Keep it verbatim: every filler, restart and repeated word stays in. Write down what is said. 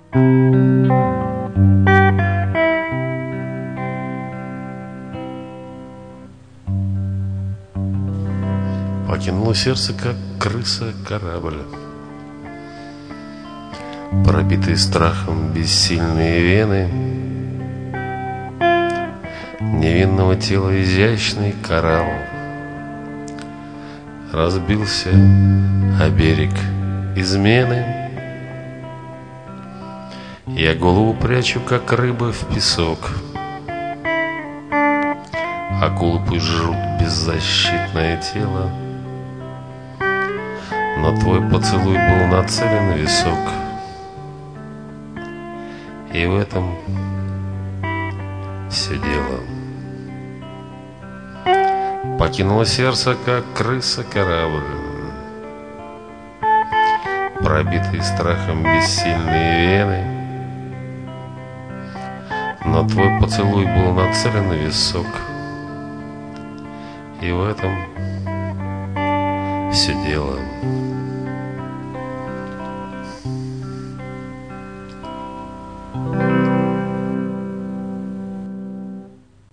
Покинуло сердце, как крыса, корабль. Пробитые страхом бессильные вены невинного тела изящный коралл разбился о берег измены. Я голову прячу, как рыба, в песок. Акулы пусть жрут беззащитное тело, но твой поцелуй был нацелен в висок. И в этом все дело. Покинуло сердце, как крыса, корабль. Пробитые страхом бессильные вены, но твой поцелуй был нацелен в висок. И в этом все дело.